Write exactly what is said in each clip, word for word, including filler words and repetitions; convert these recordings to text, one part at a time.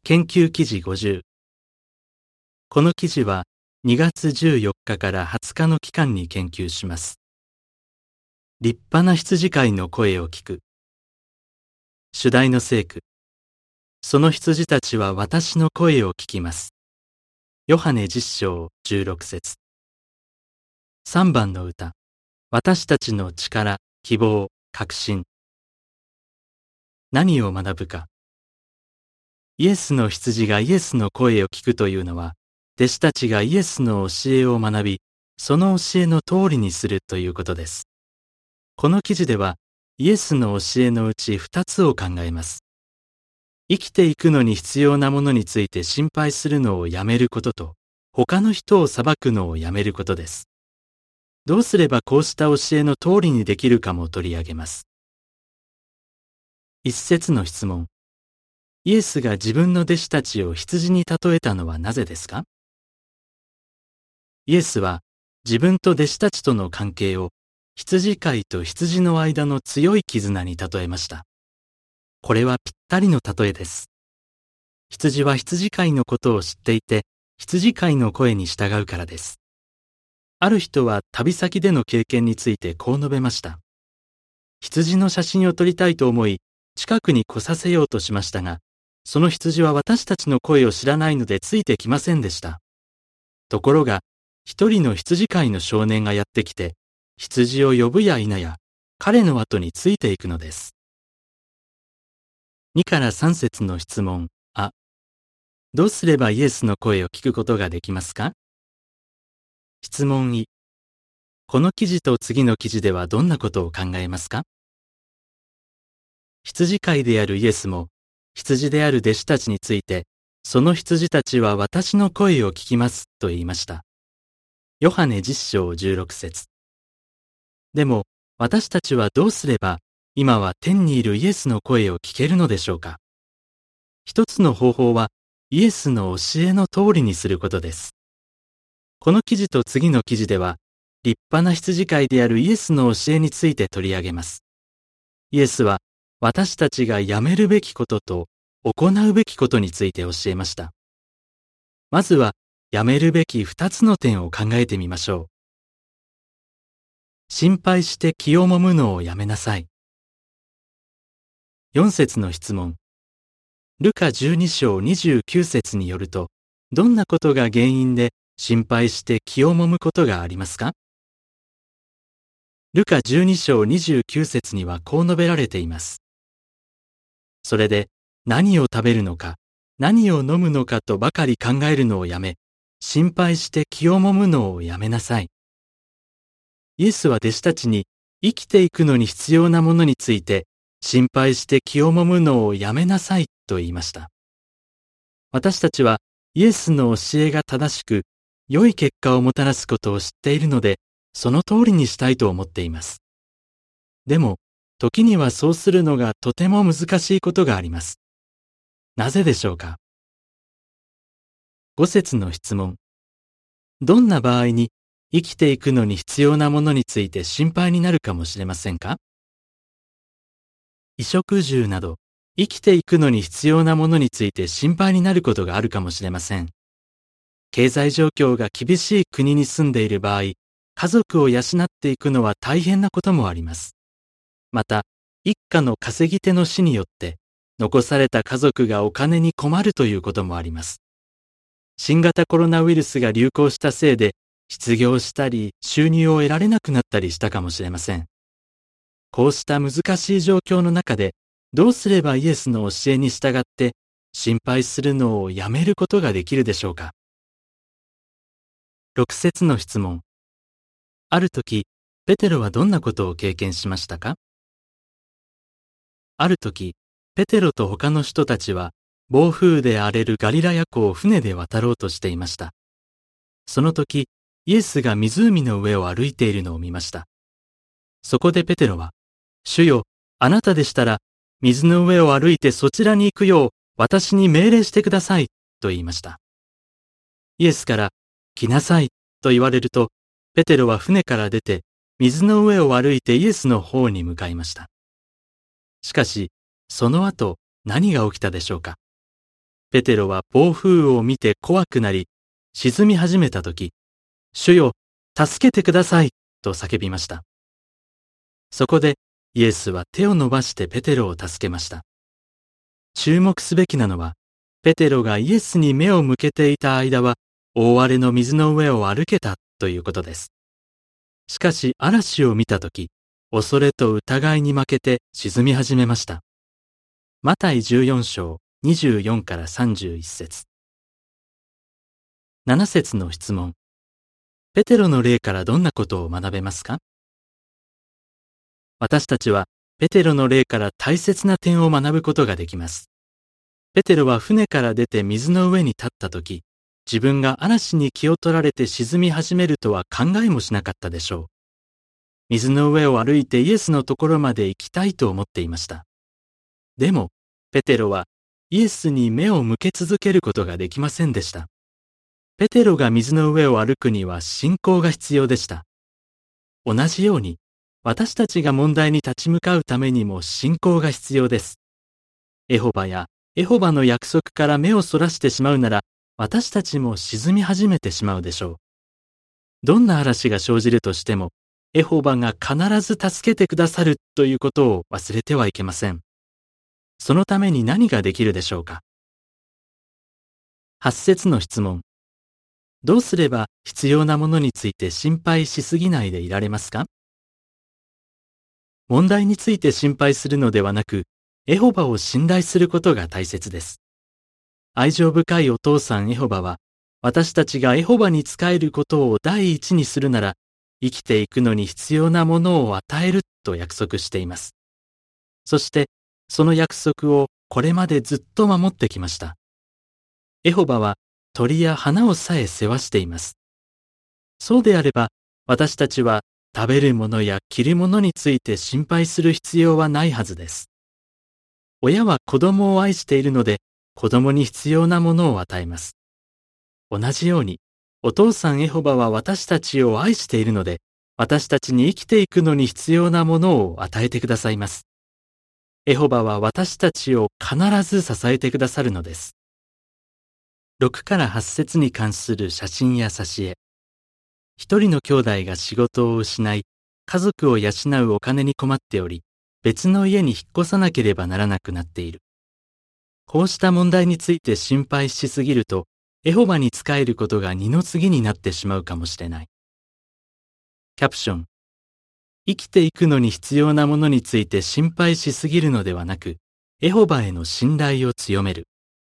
研究記事ごじゅう。この記事はにがつじゅうよっかからはつかの期間に研究します。立派な羊飼いの声を聞く。主題の聖句。その羊たちは私の声を聞きます。ヨハネじゅっしょうじゅうろくせつ。さんばんの歌。私たちの力、希望、確信。何を学ぶか。イエスの羊がイエスの声を聞くというのは、弟子たちがイエスの教えを学び、その教えの通りにするということです。この記事では、イエスの教えのうちふたつを考えます。生きていくのに必要なものについて心配するのをやめることと、他の人を裁くのをやめることです。どうすればこうした教えの通りにできるかも取り上げます。一節の質問。イエスが自分の弟子たちを羊に例えたのはなぜですか？イエスは自分と弟子たちとの関係を羊飼いと羊の間の強い絆に例えました。これはぴったりの例えです。羊は羊飼いのことを知っていて、羊飼いの声に従うからです。ある人は旅先での経験についてこう述べました。羊の写真を撮りたいと思い、近くに来させようとしましたが、その羊は私たちの声を知らないのでついてきませんでした。ところが、一人の羊飼いの少年がやってきて、羊を呼ぶや否や、彼の後についていくのです。にからさん節の質問、あ。どうすればイエスの声を聞くことができますか？質問い。この記事と次の記事ではどんなことを考えますか？羊飼いであるイエスも、羊である弟子たちについて、その羊たちは私の声を聞きますと言いました。ヨハネじゅっしょうじゅうろくせつ。でも、私たちはどうすれば、今は天にいるイエスの声を聞けるのでしょうか？一つの方法は、イエスの教えの通りにすることです。この記事と次の記事では、立派な羊飼いであるイエスの教えについて取り上げます。イエスは、私たちがやめるべきことと行うべきことについて教えました。まずはやめるべき二つの点を考えてみましょう。心配して気をもむのをやめなさい。よん節の質問。ルカじゅうにしょうにじゅうきゅうせつによると、どんなことが原因で心配して気をもむことがありますか？ルカじゅうにしょうにじゅうきゅうせつにはこう述べられています。それで何を食べるのか、何を飲むのかとばかり考えるのをやめ、心配して気をもむのをやめなさい。イエスは弟子たちに生きていくのに必要なものについて、心配して気をもむのをやめなさいと言いました。私たちはイエスの教えが正しく、良い結果をもたらすことを知っているので、その通りにしたいと思っています。でも、時にはそうするのがとても難しいことがあります。なぜでしょうか？ご節の質問。どんな場合に生きていくのに必要なものについて心配になるかもしれませんか？衣食住など生きていくのに必要なものについて心配になることがあるかもしれません。経済状況が厳しい国に住んでいる場合、家族を養っていくのは大変なこともあります。また、一家の稼ぎ手の死によって、残された家族がお金に困るということもあります。新型コロナウイルスが流行したせいで、失業したり、収入を得られなくなったりしたかもしれません。こうした難しい状況の中で、どうすればイエスの教えに従って、心配するのをやめることができるでしょうか？ろく節の質問。ある時、ペテロはどんなことを経験しましたか？ある時、ペテロと他の人たちは、暴風で荒れるガリラヤ湖を船で渡ろうとしていました。その時、イエスが湖の上を歩いているのを見ました。そこでペテロは、主よ、あなたでしたら、水の上を歩いてそちらに行くよう、私に命令してください、と言いました。イエスから、来なさい、と言われると、ペテロは船から出て、水の上を歩いてイエスの方に向かいました。しかし、その後、何が起きたでしょうか？ ペテロは暴風雨を見て怖くなり、沈み始めたとき、主よ、助けてください、と叫びました。そこでイエスは手を伸ばしてペテロを助けました。注目すべきなのは、ペテロがイエスに目を向けていた間は、大荒れの水の上を歩けたということです。しかし嵐を見たとき、恐れと疑いに負けて沈み始めました。マタイじゅうよん章にじゅうよんからさんじゅういち節。なな節の質問。ペテロの例からどんなことを学べますか？私たちはペテロの例から大切な点を学ぶことができます。ペテロは船から出て水の上に立ったとき、自分が嵐に気を取られて沈み始めるとは考えもしなかったでしょう。水の上を歩いてイエスのところまで行きたいと思っていました。でも、ペテロはイエスに目を向け続けることができませんでした。ペテロが水の上を歩くには信仰が必要でした。同じように、私たちが問題に立ち向かうためにも信仰が必要です。エホバやエホバの約束から目をそらしてしまうなら、私たちも沈み始めてしまうでしょう。どんな嵐が生じるとしても、エホバが必ず助けてくださるということを忘れてはいけません。そのために何ができるでしょうか。はち節の質問。どうすれば必要なものについて心配しすぎないでいられますか？問題について心配するのではなく、エホバを信頼することが大切です。愛情深いお父さんエホバは、私たちがエホバに仕えることを第一にするなら、生きていくのに必要なものを与えると約束しています。そして、その約束をこれまでずっと守ってきました。エホバは鳥や花をさえ世話しています。そうであれば、私たちは食べるものや着るものについて心配する必要はないはずです。親は子供を愛しているので、子供に必要なものを与えます。同じように、お父さんエホバは私たちを愛しているので、私たちに生きていくのに必要なものを与えてくださいます。エホバは私たちを必ず支えてくださるのです。ろくからはち節に関する写真や挿絵。一人の兄弟が仕事を失い、家族を養うお金に困っており、別の家に引っ越さなければならなくなっている。こうした問題について心配しすぎると、エホバに仕えることが二の次になってしまうかもしれない。キャプション。生きていくのに必要なものについて心配しすぎるのではなく、エホバへの信頼を強める。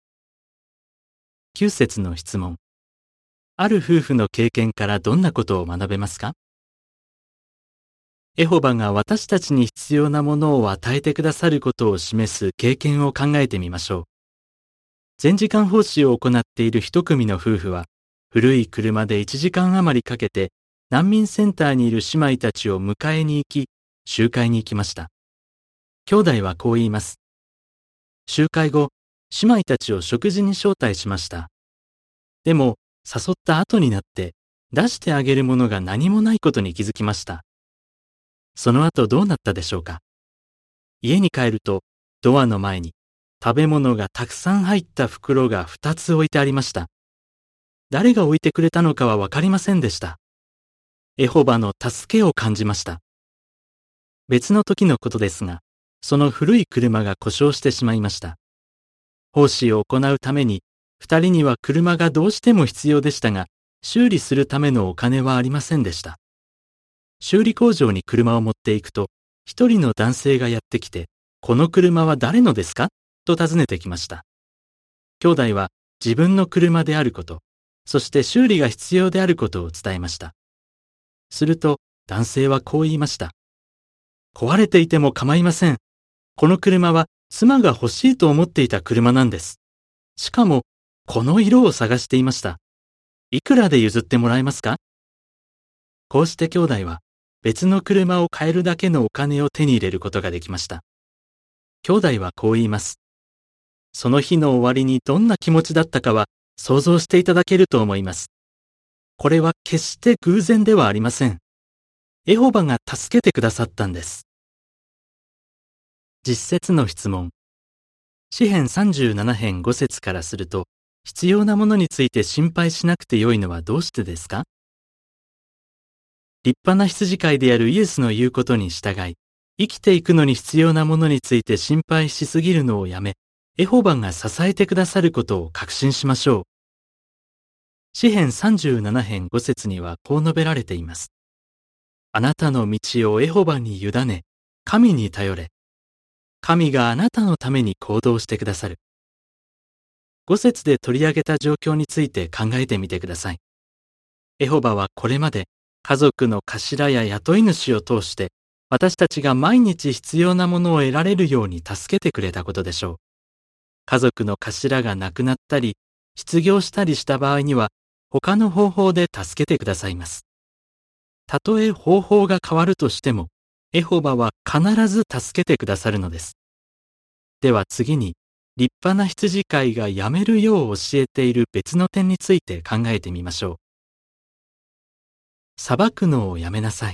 きゅう節の質問。ある夫婦の経験からどんなことを学べますか？エホバが私たちに必要なものを与えてくださることを示す経験を考えてみましょう。全時間奉仕を行っている一組の夫婦は、古い車でいちじかん余りかけて難民センターにいる姉妹たちを迎えに行き、集会に行きました。兄弟はこう言います。集会後、姉妹たちを食事に招待しました。でも、誘った後になって、出してあげるものが何もないことに気づきました。その後どうなったでしょうか。家に帰ると、ドアの前に食べ物がたくさん入った袋がふたつ置いてありました。誰が置いてくれたのかはわかりませんでした。エホバの助けを感じました。別の時のことですが、その古い車が故障してしまいました。奉仕を行うために、二人には車がどうしても必要でしたが、修理するためのお金はありませんでした。修理工場に車を持っていくと、一人の男性がやってきて、この車は誰のですかと尋ねてきました。兄弟は自分の車であること、そして修理が必要であることを伝えました。すると男性はこう言いました。壊れていても構いません。この車は妻が欲しいと思っていた車なんです。しかも、この色を探していました。いくらで譲ってもらえますか？こうして兄弟は別の車を買えるだけのお金を手に入れることができました。兄弟はこう言います。その日の終わりにどんな気持ちだったかは想像していただけると思います。これは決して偶然ではありません。エホバが助けてくださったんです。実節の質問。 詩編さんじゅうなな編ご節からすると、必要なものについて心配しなくてよいのはどうしてですか？立派な羊飼いであるイエスの言うことに従い、生きていくのに必要なものについて心配しすぎるのをやめ、エホバが支えてくださることを確信しましょう。詩編さんじゅうなな編ご節にはこう述べられています。あなたの道をエホバに委ね、神に頼れ。神があなたのために行動してくださる。ご節で取り上げた状況について考えてみてください。エホバはこれまで家族の頭や雇い主を通して私たちが毎日必要なものを得られるように助けてくれたことでしょう。家族の頭が亡くなったり、失業したりした場合には他の方法で助けてくださいます。たとえ方法が変わるとしても、エホバは必ず助けてくださるのです。では次に、立派な羊飼いがやめるよう教えている別の点について考えてみましょう。裁くのをやめなさい。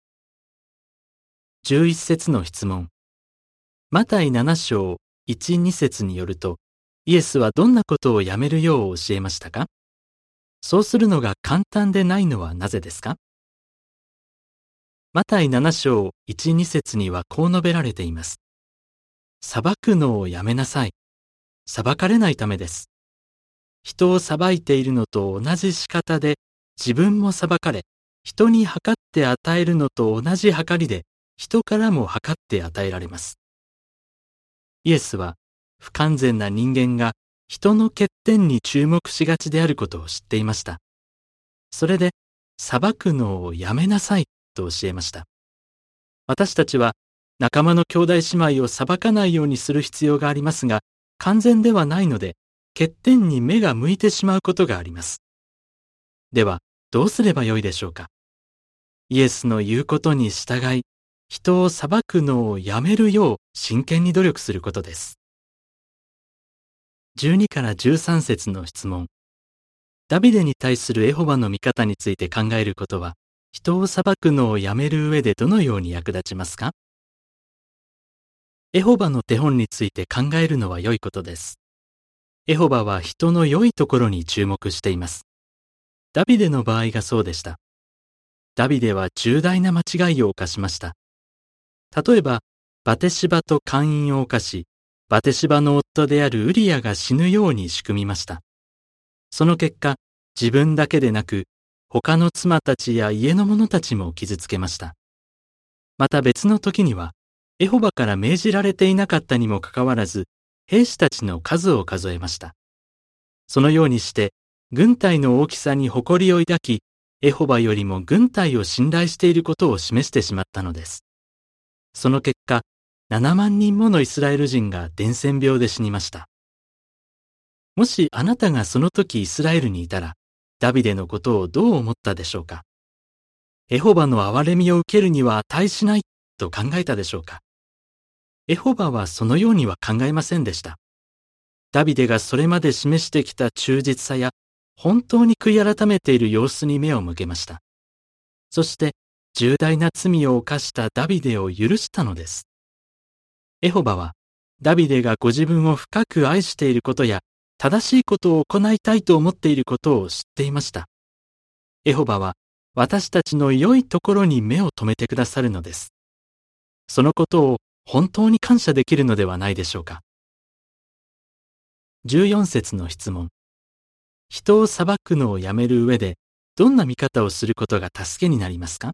じゅういち節の質問。マタイなな章いち、に節によると、イエスはどんなことをやめるよう教えましたか？そうするのが簡単でないのはなぜですか？マタイなな章いち、に節にはこう述べられています。裁くのをやめなさい。裁かれないためです。人を裁いているのと同じ仕方で自分も裁かれ、人に計って与えるのと同じ計りで人からも計って与えられます。イエスは不完全な人間が人の欠点に注目しがちであることを知っていました。それで裁くのをやめなさいと教えました。私たちは仲間の兄弟姉妹を裁かないようにする必要がありますが、完全ではないので、欠点に目が向いてしまうことがあります。では、どうすればよいでしょうか。イエスの言うことに従い、人を裁くのをやめるよう真剣に努力することです。じゅうにからじゅうさん節の質問。ダビデに対するエホバの見方について考えることは、人を裁くのをやめる上でどのように役立ちますか？エホバの手本について考えるのは良いことです。エホバは人の良いところに注目しています。ダビデの場合がそうでした。ダビデは重大な間違いを犯しました。例えば、バテシバと姦淫を犯し、バテシバの夫であるウリアが死ぬように仕組みました。その結果、自分だけでなく、他の妻たちや家の者たちも傷つけました。また別の時には、エホバから命じられていなかったにもかかわらず、兵士たちの数を数えました。そのようにして、軍隊の大きさに誇りを抱き、エホバよりも軍隊を信頼していることを示してしまったのです。その結果、ななまん人ものイスラエル人が伝染病で死にました。もしあなたがその時イスラエルにいたら、ダビデのことをどう思ったでしょうか。エホバの憐れみを受けるには値しないと考えたでしょうか。エホバはそのようには考えませんでした。ダビデがそれまで示してきた忠実さや、本当に悔い改めている様子に目を向けました。そして、重大な罪を犯したダビデを許したのです。エホバは、ダビデがご自分を深く愛していることや、正しいことを行いたいと思っていることを知っていました。エホバは、私たちの良いところに目を留めてくださるのです。そのことを本当に感謝できるのではないでしょうか。じゅうよん節の質問。人を裁くのをやめる上で、どんな見方をすることが助けになりますか？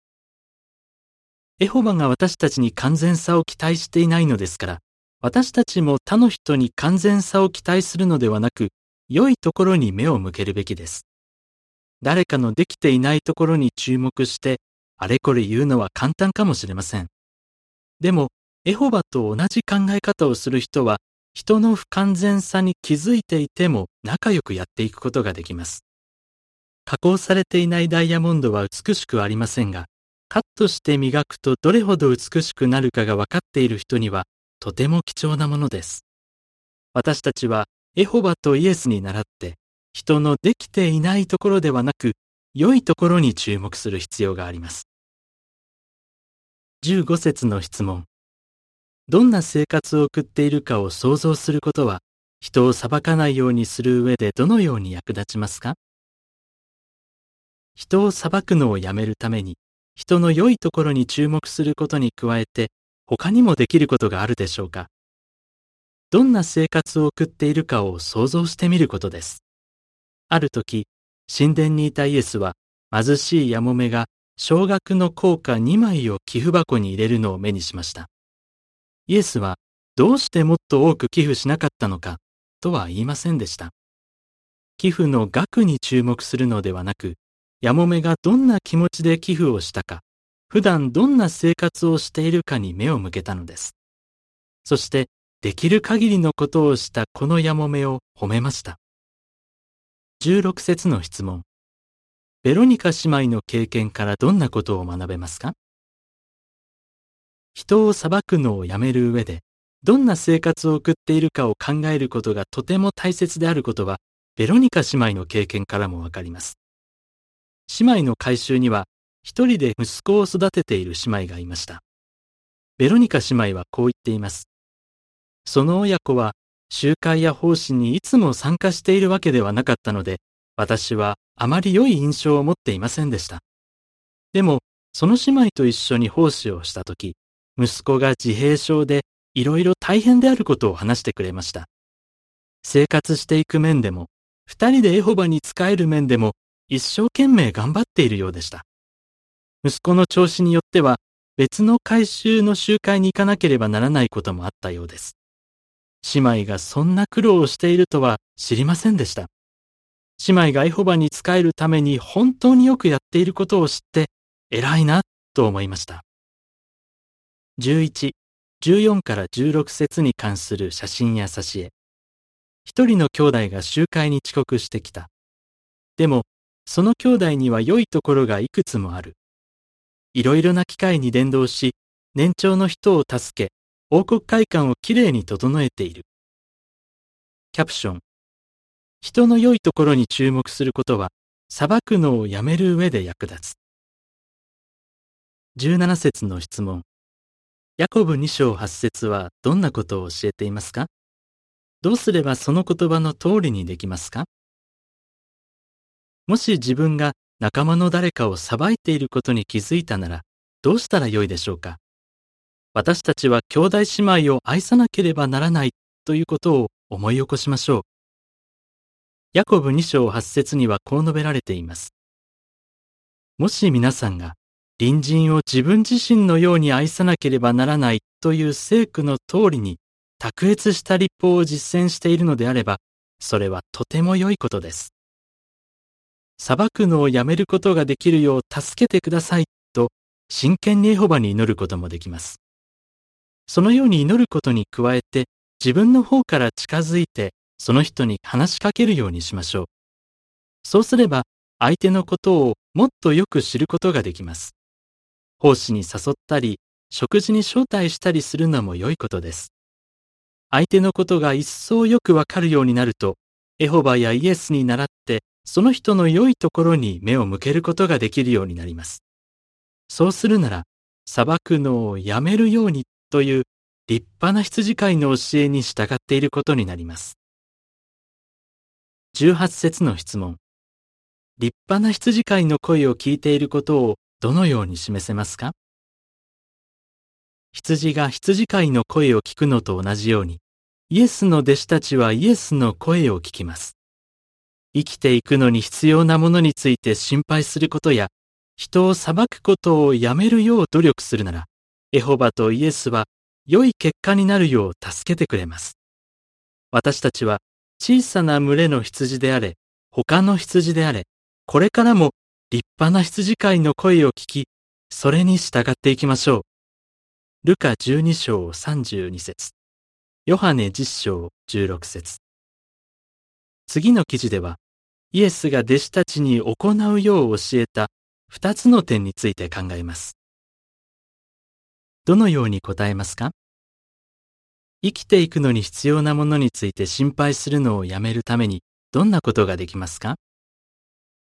エホバが私たちに完全さを期待していないのですから、私たちも他の人に完全さを期待するのではなく、良いところに目を向けるべきです。誰かのできていないところに注目して、あれこれ言うのは簡単かもしれません。でも、エホバと同じ考え方をする人は、人の不完全さに気づいていても仲良くやっていくことができます。加工されていないダイヤモンドは美しくありませんが、カットして磨くとどれほど美しくなるかが分かっている人にはとても貴重なものです。私たちはエホバとイエスに倣って人のできていないところではなく良いところに注目する必要があります。じゅうご節の質問。 どんな生活を送っているかを想像することは、人を裁かないようにする上でどのように役立ちますか？人を裁くのをやめるために、人の良いところに注目することに加えて、他にもできることがあるでしょうか？どんな生活を送っているかを想像してみることです。ある時、神殿にいたイエスは、貧しいやもめが少額の硬貨にまいを寄付箱に入れるのを目にしました。イエスは、どうしてもっと多く寄付しなかったのか、とは言いませんでした。寄付の額に注目するのではなく、やもめがどんな気持ちで寄付をしたか、普段どんな生活をしているかに目を向けたのです。そして、できる限りのことをしたこのやもめを褒めました。じゅうろく節の質問。ベロニカ姉妹の経験からどんなことを学べますか？人を裁くのをやめる上で、どんな生活を送っているかを考えることがとても大切であることは、ベロニカ姉妹の経験からもわかります。姉妹の改宗には、一人で息子を育てている姉妹がいました。ベロニカ姉妹はこう言っています。その親子は、集会や奉仕にいつも参加しているわけではなかったので、私はあまり良い印象を持っていませんでした。でも、その姉妹と一緒に奉仕をしたとき、息子が自閉症でいろいろ大変であることを話してくれました。生活していく面でも、二人でエホバに仕える面でも、一生懸命頑張っているようでした。息子の調子によっては、別の改宗の集会に行かなければならないこともあったようです。姉妹がそんな苦労をしているとは知りませんでした。姉妹がエホバに仕えるために本当によくやっていることを知って、偉いなと思いました。じゅういち、じゅうよんからじゅうろく節に関する写真や挿絵。一人の兄弟が集会に遅刻してきた。でも、その兄弟には良いところがいくつもある。いろいろな機会に伝道し、年長の人を助け、王国会館をきれいに整えている。キャプション。人の良いところに注目することは、裁くのをやめる上で役立つ。じゅうなな節の質問。ヤコブに章はち節はどんなことを教えていますか？どうすればその言葉の通りにできますか？もし自分が仲間の誰かを裁いていることに気づいたなら、どうしたらよいでしょうか？私たちは兄弟姉妹を愛さなければならないということを思い起こしましょう。ヤコブに章はち節にはこう述べられています。もし皆さんが隣人を自分自身のように愛さなければならないという聖句の通りに卓越した律法を実践しているのであれば、それはとても良いことです。裁くのをやめることができるよう助けてくださいと真剣にエホバに祈ることもできます。そのように祈ることに加えて自分の方から近づいてその人に話しかけるようにしましょう。そうすれば相手のことをもっとよく知ることができます。奉仕に誘ったり、食事に招待したりするのも良いことです。相手のことが一層よくわかるようになると、エホバやイエスに倣って、その人の良いところに目を向けることができるようになります。そうするなら、裁くのをやめるようにという立派な羊飼いの教えに従っていることになります。じゅうはち節の質問。立派な羊飼いの声を聞いていることをどのように示せますか？羊が羊飼いの声を聞くのと同じように、イエスの弟子たちはイエスの声を聞きます。生きていくのに必要なものについて心配することや、人を裁くことをやめるよう努力するなら、エホバとイエスは良い結果になるよう助けてくれます。私たちは小さな群れの羊であれ、他の羊であれ、これからも立派な羊飼いの声を聞き、それに従っていきましょう。ルカじゅうに章さんじゅうに節、ヨハネじゅっ章じゅうろく節。次の記事では、イエスが弟子たちに行うよう教えた二つの点について考えます。どのように答えますか？生きていくのに必要なものについて心配するのをやめるためにどんなことができますか？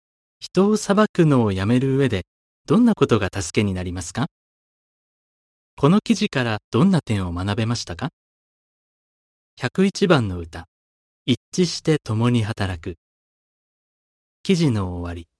人を裁くのをやめる上でどんなことが助けになりますか？ この記事からどんな点を学べましたか？ひゃくいちばんの歌、一致して共に働く。記事の終わり。